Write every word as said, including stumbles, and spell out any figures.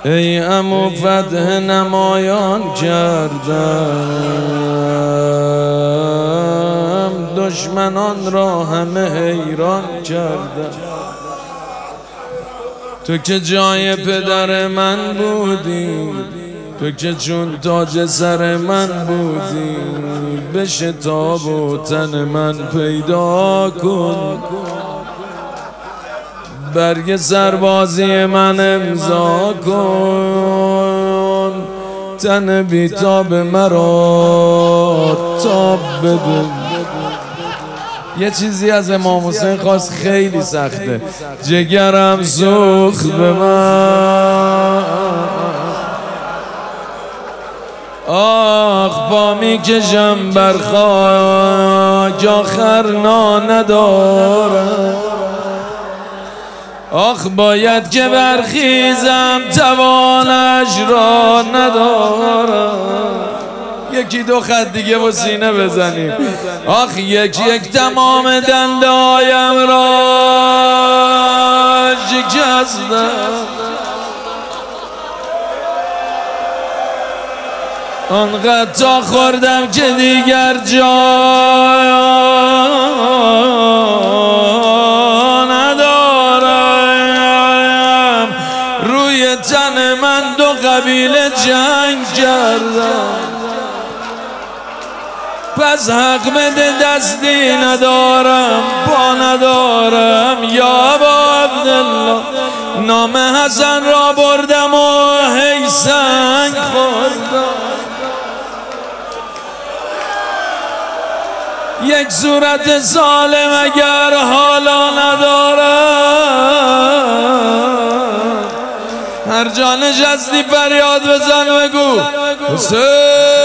ای عمو فتح نمایان کردم، دشمنان را همه حیران کردم. تو که جای پدر من بودی، تو که چون تاج سر من بودی، به شتاب و تن من پیدا کن. برگ سربازی من امضا کن، تن بیتاب مرا تاب بده. یه چیزی از امام حسین خواست خیلی سخته، جگرم سوخت به من. آخ پا می کشم بر خاک، آخر نا ندارم. آخ باید که برخیزم، توانش را ندارم. یکی دو خط دیگه و سینه بزنیم. آخ یک یک تمام دندایم را شکستم، آنقدر تا خوردم که دیگر جا ندارم. روی تن من دو قبیله جنگ کردم، پس حق بده دستی ندارم، پا ندارم. یا ابا عبدالله نام حسن را بردم و هی سنگ خوردم. یک صورت سالم اگر حالا ندارم، هر جا نشستی فریاد بزن بگو حسین.